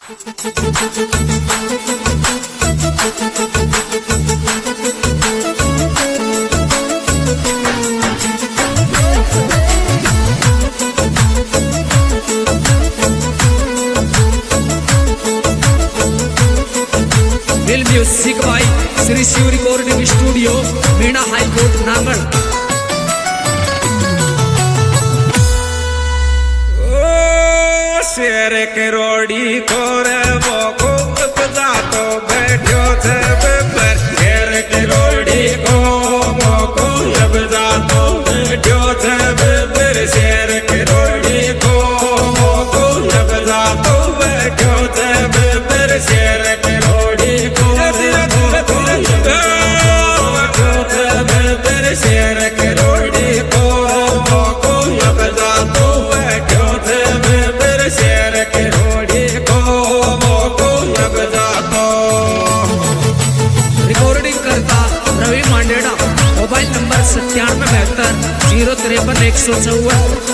दिल music by Shri Shiv recording studio Meena high court नागढ़। शेर के रोड़ी खोरे वो खूब जातो बैठो थे बेबर। शेर के रोड़ी को वो खूब जातो बैठो थे बेबर। शेर के रोड़ी को वो खूब जातो बैठो थे बेबर। शेर के रोड़ी को शेर के रोड़ी को वो खूब जातो बैठो थे बेबर। शेर के रोड़ी को मोको लग जातो। रिकॉर्डिंग करता रवि मांडेड़ा। Mobile number 9772 053 154।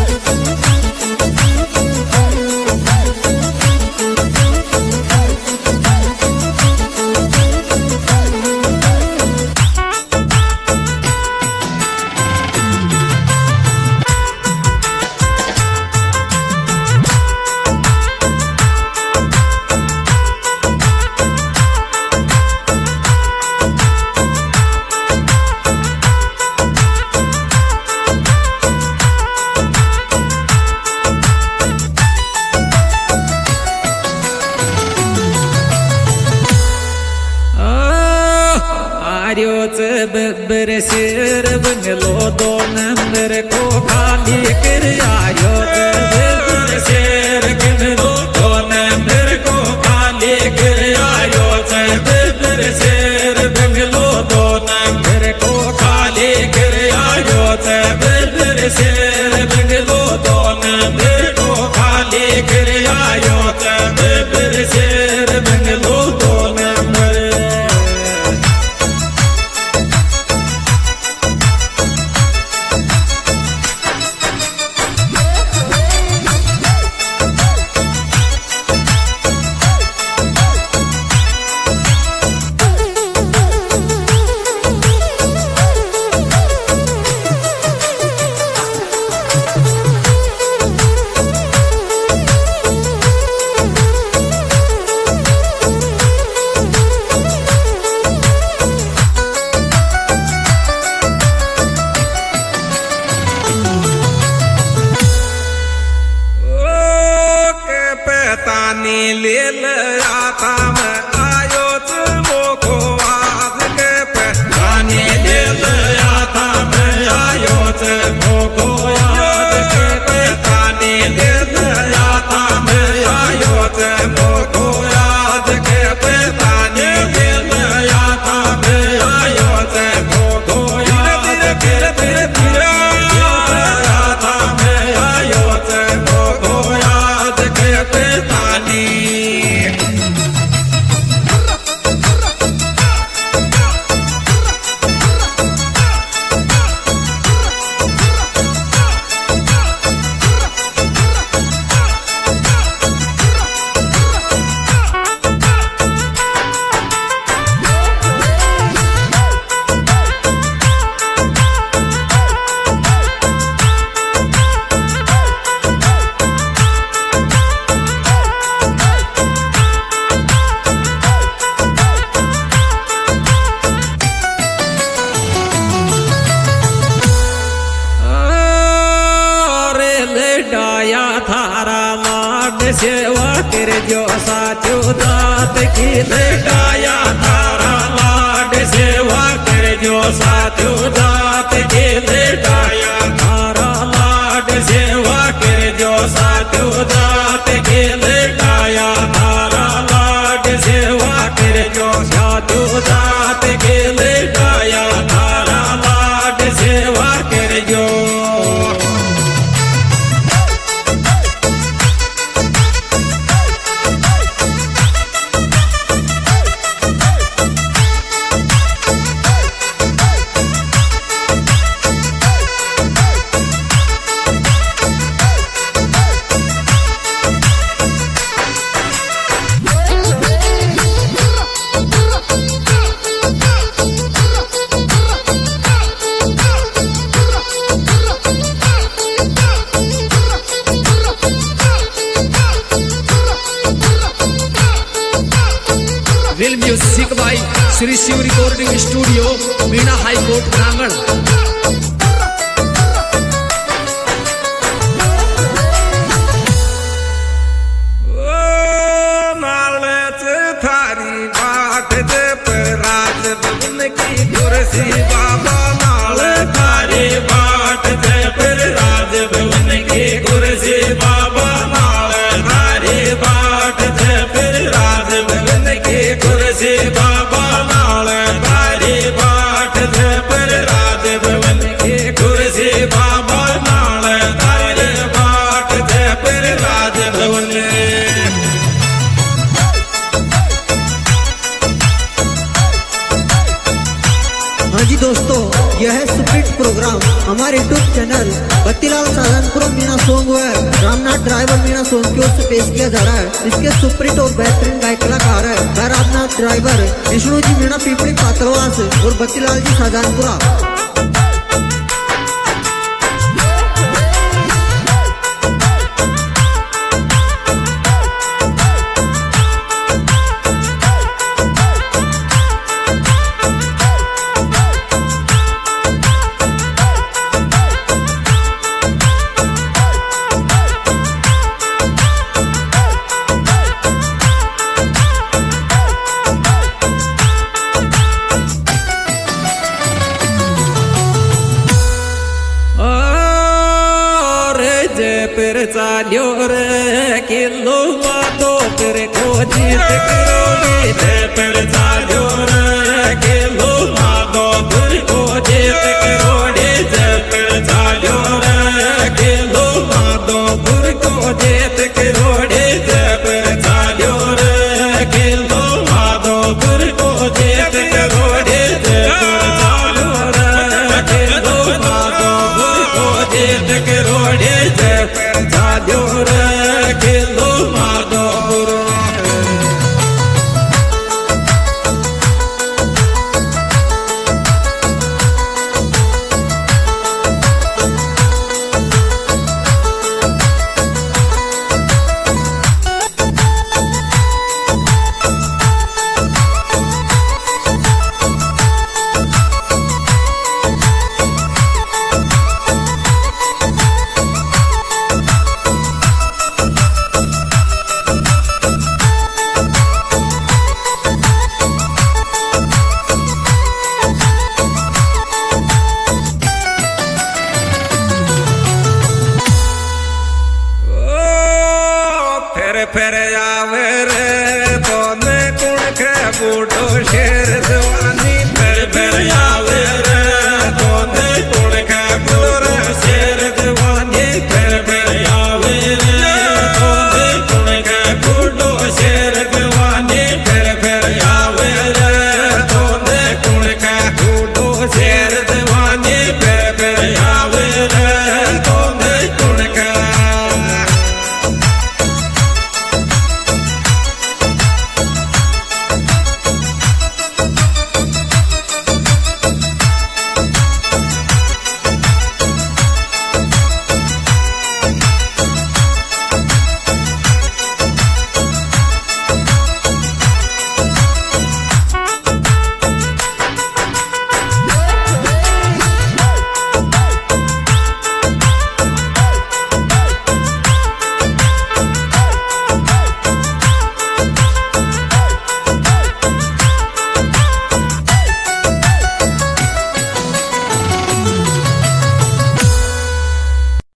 बेबर शेर बंगलो दो नंबर को खाली कर आयो। बेबर शेर बंगलो दो नंबर को खाली कर आयो। बेबर शेर बंगलो दो नंबर को खाली कर आयो। बेबर शेर बंगलो दो नंबर को खाली कर आयो। बेबर शेर बंगलो दो नंबर। ले आता मैं आयो मोको आज के पहचाने। ले आता मैं आयो मोको आज के पहचाने। ले आता मैं आयो मोको आज के पहचाने। ले आता मैं आयो मोको आज के पहचाने। आता मैं आयो मोको आज के पहचाने। सेवा कर जो साचो दात की लेटाया तारा लाड। सेवा कर जो साचो दात की लेटाया तारा लाड। सेवा कर जो साचो दात की लेटाया तारा लाड। सेवा कर जो साचो दात की लेटाया तारा लाड। सेवा कर जो music by Shri Shiv recording studio Meena high court Nangal. कुर्सी बाबा नाल थारी बाट जय पर राज भवन की कुर्सी बाबा नाल थारी बाट जय पर राज भवन की कुर्सी बाबा नाल थारी बाट जय पर राज भवन की कुर्सी बाबा नाल थारी बाट जय पर राज भवन। हाँ जी दोस्तों, यह है सुप्रीट प्रोग्राम हमारे YouTube channel Battilal Sadhanpur Meena song व रामनाथ ड्राइवर मीणा सॉन्ग की ओर से पेश किया जा रहा है। इसके सुप्रीट और बेहतरीन गायक कलाकार है रामनाथ ड्राइवर, विष्णु जी मीणा पीपड़ी पातलवास और बत्तीलाल जी साधनपुरा। पर चाल्यो रे किलो वादो पर खोजी करोगे जय पर चाल्यो रे किलो वादो पर खोजी करोगे जय पर चाल्यो रे किलो वादो पर खोजी करोगे जय पर चाल्यो रे किलो वादो पर खोजी करोगे जय पर चाल्यो रे किलो वादो पर खोजी करोगे जय चाल्यो रे किलो माधोपुर। फिर आवे रे तो ने कुण के बूढ़ो शेर जवान